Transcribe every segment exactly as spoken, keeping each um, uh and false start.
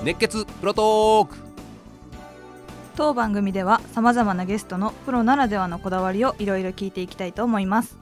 熱血プロトーク。 当番組ではさまざまなゲストのプロならではのこだわりをいろいろ聞いていきたいと思います。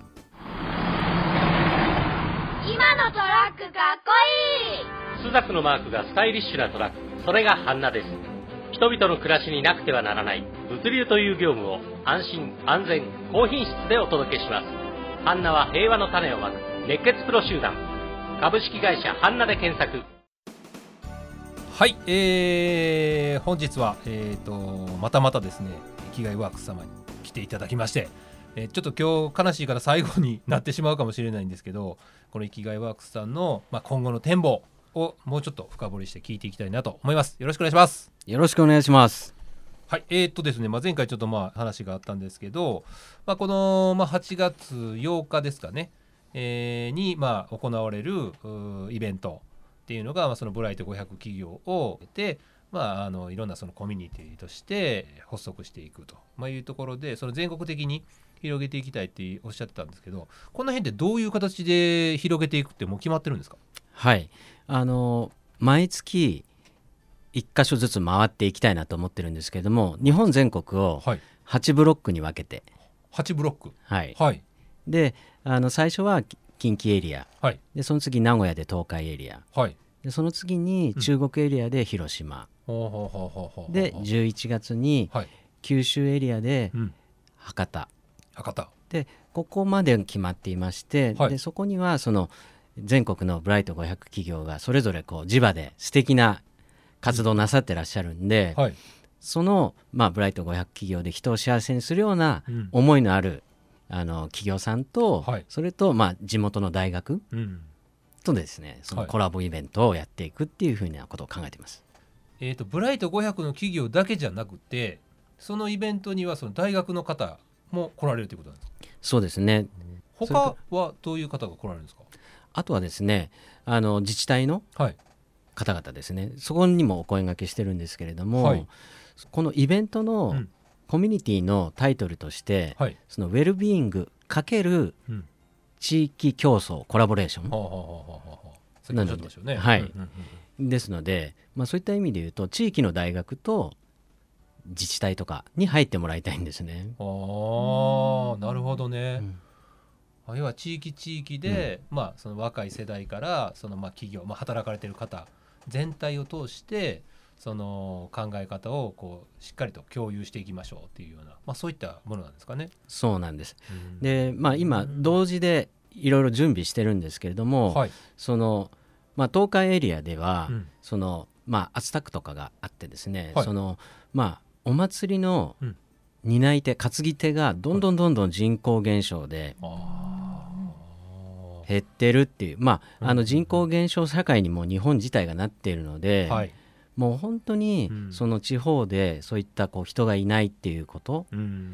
今のトラックかっこいい。 スザクのマークがスタイリッシュなトラック、それがハンナです。人々の暮らしになくてはならない物流という業務を安心安全高品質でお届けします。ハンナは平和の種をまく熱血プロ集団。株式会社ハンナで検索。 はい、えー、本日は、えー、とまたまたですね生きがいワークス様に来ていただきまして、えー、ちょっと今日悲しいから最後になってしまうかもしれないんですけど、この生きがいワークスさんの、まあ、今後の展望をもうちょっと深掘りして聞いていきたいなと思います。よろしくお願いします。 よろしくお願いします。 はい、えーっとですね、まあ、前回ちょっとまあ話があったんですけど、まあ、この、まあ、はちがつようかですかね、えー、にまあ行われるイベントっていうのが、まあ、そのブライトごひゃく企業をで、まあ、あのいろんなそのコミュニティとして発足していくと、まあ、いうところで、その全国的に広げていきたいっておっしゃってたんですけど、この辺ってどういう形で広げていくってもう決まってるんですか？ はい、あの毎月いっかしょずつ回っていきたいなと思ってるんですけども、日本全国をはちブロックに分けて、 はちブロック、 はいはい、 であの最初は近畿エリア、 はい、 でその次名古屋で東海エリア、 はい、 でその次に中国エリアで広島、うん、でじゅういちがつに九州エリアで博多、 うん、博多でここまで決まっていまして、はい、でそこにはその全国のブライトごひゃく企業がそれぞれこう地場で素敵な活動なさってらっしゃるんで、うん、はい、その、まあ、ブライトごひゃく企業で人を幸せにするような思いのある、うん、あの企業さんと、はい、それと、まあ、地元の大学とですね、そのコラボイベントをやっていくっていうふうなことを考えています。 はい、えーと、ブライトごひゃくの企業だけじゃなくて、そのイベントにはその大学の方も来られるということなんですか？ そうですね。 他はどういう方が来られるんですか？ あとはですね、あの自治体の方々ですね、はい、そこにもお声掛けしてるんですけれども、はい、このイベントのコミュニティのタイトルとして、うん、そのウェルビーイング×地域競争コラボレーションなので、はい、ですので、まあ、そういった意味で言うと地域の大学と自治体とかに入ってもらいたいんですね。 ああ、なるほどね、うん、要は地域地域で、うん、まあ、その若い世代からそのまあ企業、まあ、働かれている方全体を通してその考え方をこうしっかりと共有していきましょうっていうような、まあ、そういったものなんですかね。 そうなんです、うん、で、まあ、今同時でいろいろ準備してるんですけれども、はい、そのまあ、東海エリアでは、うん、そのまあ、アツタックとかがあってですね、はい、そのまあ、お祭りの担い手、担ぎ手がどんどんどんどん人口減少で減ってるっていう、まあ、あの人口減少社会にも日本自体がなっているので、はい、もう本当にその地方でそういったこう人がいないっていうこと、うん、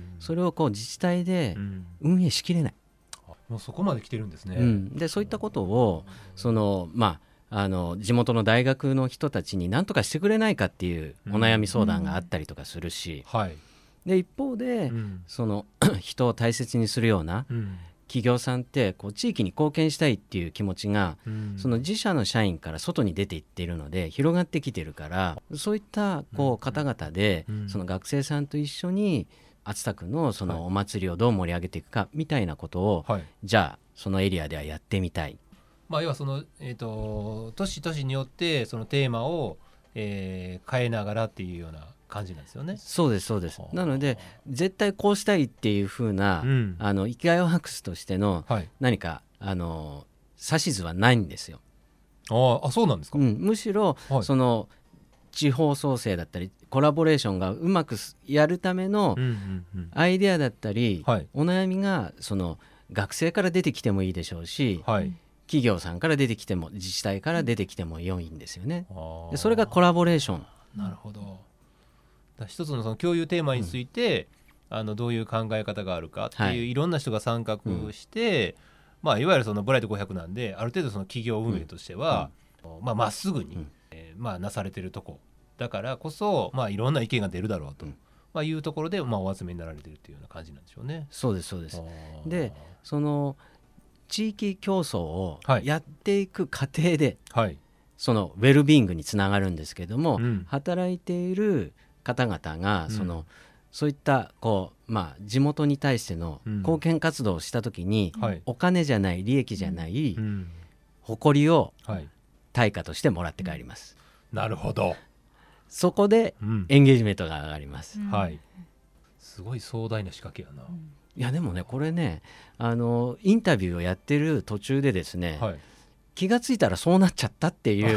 それをこう自治体で運営しきれない、 うん、もうそこまで来てるんですね、 うん、でそういったことをそのまああの地元の大学の人たちに何とかしてくれないかっていうお悩み相談があったりとかするし、うん、はい、で一方で、うん、その人を大切にするような企業さんってこう地域に貢献したいっていう気持ちが、うん、その自社の社員から外に出ていっているので広がってきてるから、そういったこう方々で、うん、その学生さんと一緒に熱田区のそのお祭りをどう盛り上げていくかみたいなことを、はい、じゃあそのエリアではやってみたい。 まあ、要はその、えーと、都市都市によってそのテーマを、えー、変えながらっていうような感じなんですよね。 そうですそうです。なので絶対こうしたいっていう風な、うん、あの生きがいワークスとしての何か、はい、あの指図はないんですよ。 ああ、そうなんですか、 うん、むしろ、はい、その地方創生だったりコラボレーションがうまくやるためのアイデアだったり、うんうんうん、お悩みがその学生から出てきてもいいでしょうし、はい、企業さんから出てきても自治体から出てきても良いんですよね。でそれがコラボレーション。 なるほど。だ一つのその共有テーマについて、うん、あのどういう考え方があるかっていう、はい、いろんな人が参画して、うん、まあ、いわゆるそのブライトごひゃくなんである程度その企業運営としては、うん、まあ、まっすぐに、うん、えーまあ、なされてるとこだからこそ、まあ、いろんな意見が出るだろうと、うん、まあ、いうところで、まあ、お集めになられてるっていうような感じなんでしょうね。 そうですそうです。でその地域競争をやっていく過程で、はい、 そのウェルビーイングにつながるんですけども、 うん、 働いている方々がその、うん、そういったこう、まあ、地元に対しての貢献活動をした時に、うん、お金じゃない利益じゃない、うん、誇りを対価としてもらって帰ります、 うん、なるほど。 そこでエンゲージメントが上がります、 うん、はい、すごい壮大な仕掛けやな、うん、 いやでもねこれねあのインタビューをやってる途中でですね、はい、気がついたらそうなっちゃったっていう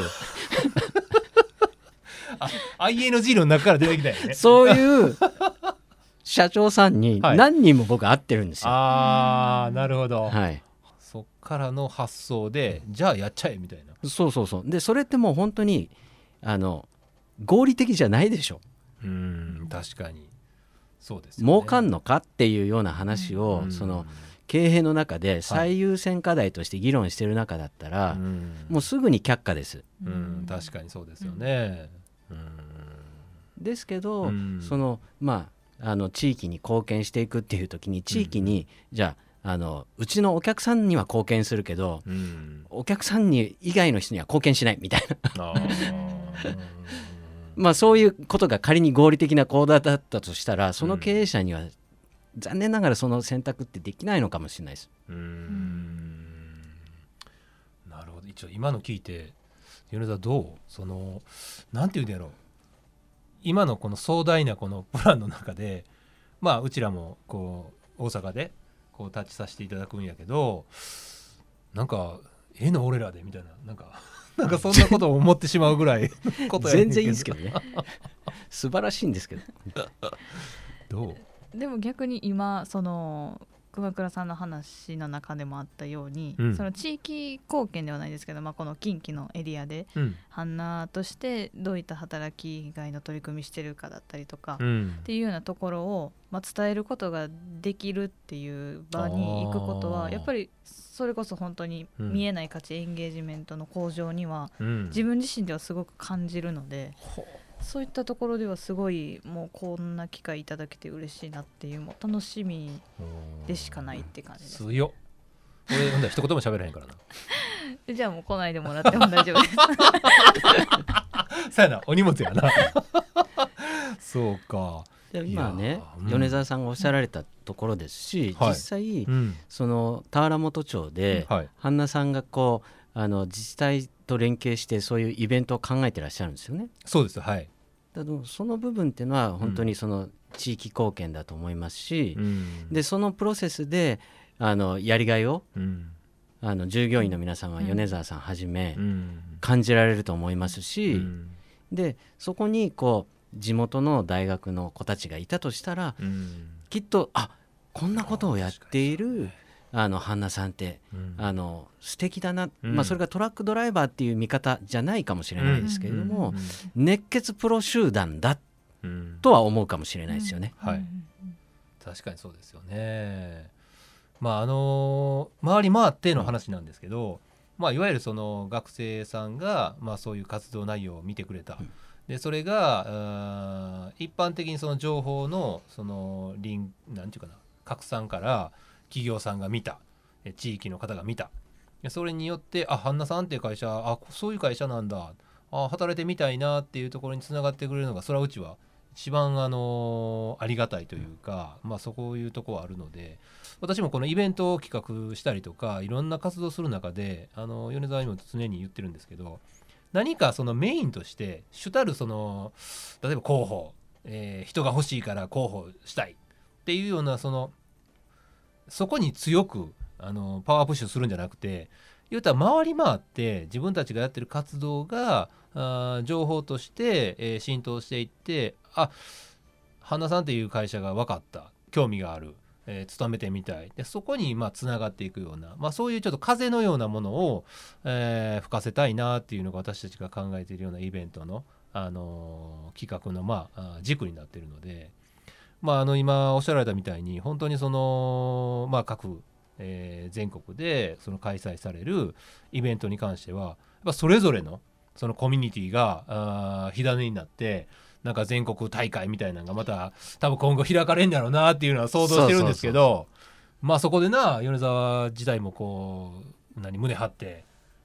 あ アイエヌジー の中から出てきたよねそういう社長さんに何人も僕会ってるんですよ、 はい、ああなるほど、 はい、 そっからの発想でじゃあやっちゃえみたいな。 そうそうそう。でそれってもう本当にあの合理的じゃないでしょ。 うーん確かにそうですよね。 儲かんのかっていうような話を、うん、その経営の中で最優先課題として議論してる中だったら、はい、もうすぐに却下です。 うん確かにそうですよね、うん、 ですけど、うん、そのまああの地域に貢献していくっていう時に地域に、うん、じゃああのうちのお客さんには貢献するけど、うん、お客さんに以外の人には貢献しないみたいなあまあそういうことが仮に合理的な行動だったとしたらその経営者には残念ながらその選択ってできないのかもしれないです。 うーんなるほど。一応今の聞いて米田どうそのなんていうんだろう今のこの壮大なこのプランの中でまあうちらもこう大阪でこうタッチさせていただくんやけどなんかええの俺らでみたいななんかなんかそんなことを思ってしまうぐらいことやねんけど全然いいですけどね素晴らしいんですけどどうでも逆に今その熊倉さんの話の中でもあったように、うん、その地域貢献ではないですけど、まあ、この近畿のエリアで、うん、ハンナとしてどういった働きがいの取り組みしてるかだったりとか、うん、っていうようなところを、まあ、伝えることができるっていう場に行くことはやっぱりそれこそ本当に見えない価値、うん、エンゲージメントの向上には、うん、自分自身ではすごく感じるので、そういったところではすごいもうこんな機会いただけて嬉しいなっていうもう楽しみでしかないって感じです。 強っ。俺ほんだら一言も喋らへんからなじゃあもう来ないでもらっても大丈夫ですそうやなお荷物やなそうか。 今ね、うん、米沢さんがおっしゃられたところですし、はい、実際、うん、その田原本町で、はい、半名さんがこうあの自治体と連携してそういうイベントを考えてらっしゃるんですよね。 そうです、はい。 だからその部分っていうのは本当にその地域貢献だと思いますし、うん、でそのプロセスであのやりがいを、うん、あの従業員の皆さんは米沢さんはじめ、うん、感じられると思いますし、うん、でそこにこう地元の大学の子たちがいたとしたら、うん、きっとあこんなことをやっているあの半名さんって、うん、あの素敵だな、うんまあ、それがトラックドライバーっていう見方じゃないかもしれないですけれども、うんうんうん、熱血プロ集団だ、うん、とは思うかもしれないですよね、 うんはい、確かにそうですよね。まああのー、回り回っての話なんですけど、うんまあ、いわゆるその学生さんが、まあ、そういう活動内容を見てくれた、うん、でそれが一般的にその情報のそのリンなんていうかな拡散から企業さんが見た地域の方が見たそれによってあ半名さんっていう会社あそういう会社なんだあ働いてみたいなっていうところにつながってくれるのがそれはうちは一番あのありがたいというか、まあ、そういうところはあるので私もこのイベントを企画したりとかいろんな活動する中であの米沢にも常に言ってるんですけど何かそのメインとして主たるその例えば広報、えー、人が欲しいから広報したいっていうようなそのそこに強くあのパワープッシュするんじゃなくて言うたら回り回って自分たちがやってる活動があ情報として、えー、浸透していってあ半名さんっていう会社が分かった興味がある、えー、勤めてみたいでそこにまあつながっていくような、まあ、そういうちょっと風のようなものを、えー、吹かせたいなっていうのが私たちが考えているようなイベントの、あのー、企画の、まあ、軸になっているので、まあ、あの今おっしゃられたみたいに本当にその、まあ、各、えー、全国でその開催されるイベントに関してはやっぱそれぞれのそのコミュニティがあ火種になってなんか全国大会みたいなのがまた多分今後開かれるんだろうなっていうのは想像してるんですけどまあそこでな米沢時代もこう何胸張って、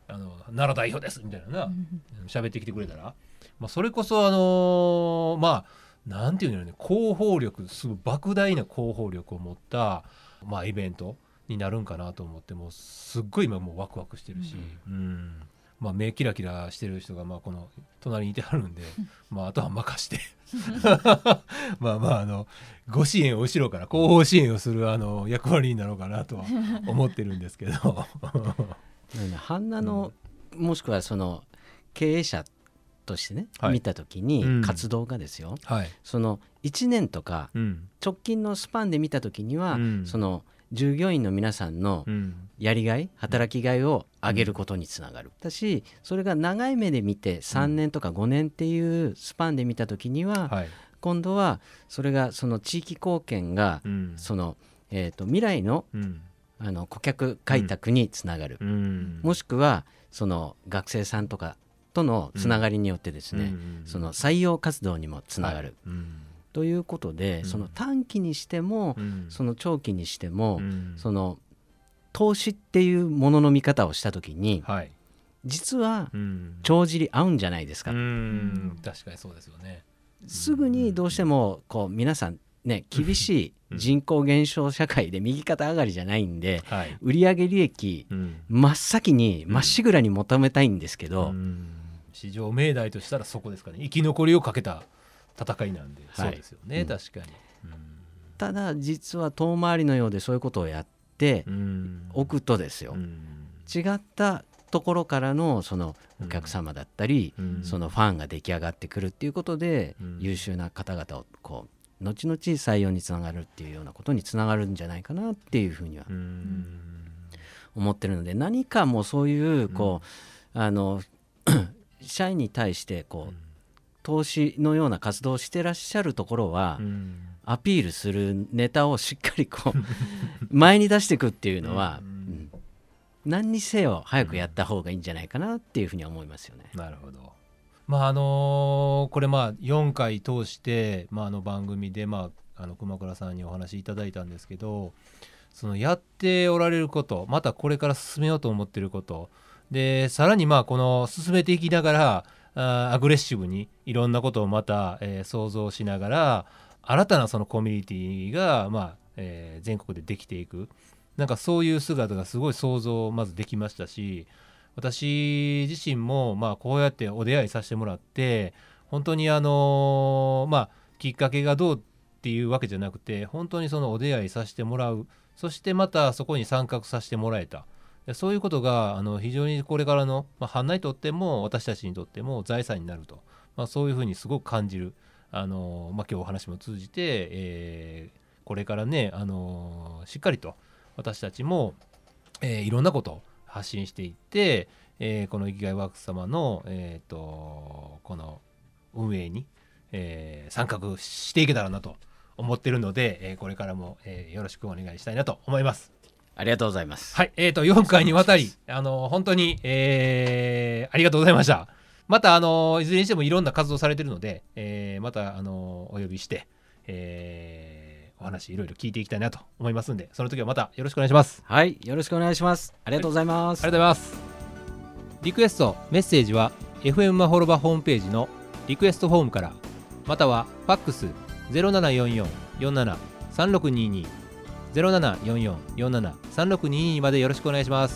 あの奈良代表ですみたいな喋ってきてくれたら、まあ、それこそあのー、まあなんていうのね、広報力、すごい莫大な広報力を持った、まあ、イベントになるんかなと思って、もうすっごい今もうワクワクしてるし、うんうんまあ、目キラキラしてる人がまあこの隣にいてはるんで、まあ、あとは任してまあまああのご支援を後ろから広報支援をするあの役割になろうかなとは思ってるんですけど半名の、うん、もしくはその経営者としてね、はい、見た時に活動がですよ、うんはい、そのいちねんとか直近のスパンで見た時には、うん、その従業員の皆さんのやりがい、働きがいを上げることにつながる。だし、それが長い目で見てさんねんとかごねんっていうスパンで見た時には、はい、今度はそれがその地域貢献がその、えーと、未来の、あの顧客開拓につながる、もしくはその学生さんとかとのつながりによってですね、その採用活動にもつながる、はいということで、うん、その短期にしても、うん、その長期にしても、うん、その投資っていうものの見方をしたときに、はい、実は帳尻合うんじゃないですか、 うん、確かにそうですよね。 すぐにどうしてもこう皆さんね、厳しい人口減少社会で右肩上がりじゃないんで、はい、売上利益、うん、真っ先にまっしぐらに求めたいんですけど、うん、 市場命題としたらそこですかね。生き残りをかけた戦いなんで、はい、そうですよね、うん、確かに、うん、 ただ実は遠回りのようでそういうことをやっておくとですよ、うん、違ったところからのそのお客様だったり、うん、そのファンが出来上がってくるっていうことで、うん、優秀な方々をこう後々採用につながるっていうようなことにつながるんじゃないかなっていうふうには思ってるので、何かもうそういうこう、うん、あの社員に対してこう、うん投資のような活動をしてらっしゃるところは、うん、アピールするネタをしっかりこう前に出していくっていうのは、うんうん、何にせよ早くやった方がいいんじゃないかなっていうふうには思いますよね。 なるほど。まああのー、これまあよんかい通して、まあ、あの番組で、まあ、あの熊倉さんにお話いただいたんですけど、そのやっておられること、またこれから進めようと思っていることで、さらにまあこの進めていきながらあアグレッシブにいろんなことをまた、えー、想像しながら新たなそのコミュニティが、まあえー、全国でできていく、なんかそういう姿がすごい想像まずできましたし、私自身もまあこうやってお出会いさせてもらって本当にあのー、まあきっかけがどうっていうわけじゃなくて、本当にそのお出会いさせてもらう、そしてまたそこに参画させてもらえた、そういうことがあの非常にこれからの、まあ、阪内にとっても私たちにとっても財産になると、まあ、そういうふうにすごく感じる、あの、まあ、今日お話も通じて、えー、これからね、あのしっかりと私たちも、えー、いろんなことを発信していって、えー、この生きがいワークス様の、えー、とこの運営に、えー、参画していけたらなと思っているので、えー、これからも、えー、よろしくお願いしたいなと思います。 ありがとうございます。 はい、えーとよんかいにわたりあの本当に、えー、ありがとうございました。またあのいずれにしてもいろんな活動されているので、えー、またあのお呼びして、えー、お話いろいろ聞いていきたいなと思いますんで、その時はまたよろしくお願いします。 はい、よろしくお願いします。ありがとうございます。 はい、ありがとうございます。リクエストメッセージは エフエム マホロバホームページのリクエストフォームから、またはファックス ゼロななよんよんよんななさんろくにに ゼロななよんよんよんななさんろくににまでよろしくお願いします。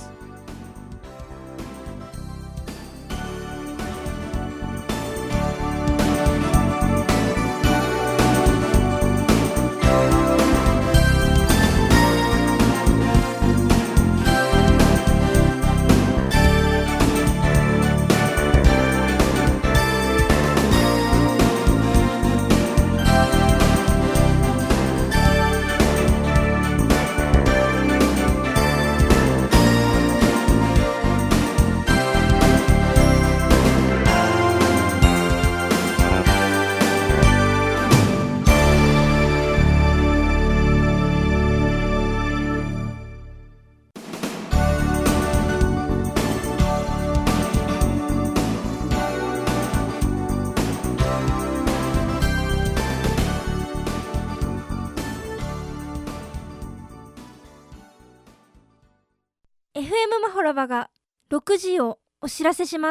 エフエム マホロバがろくじをお知らせします。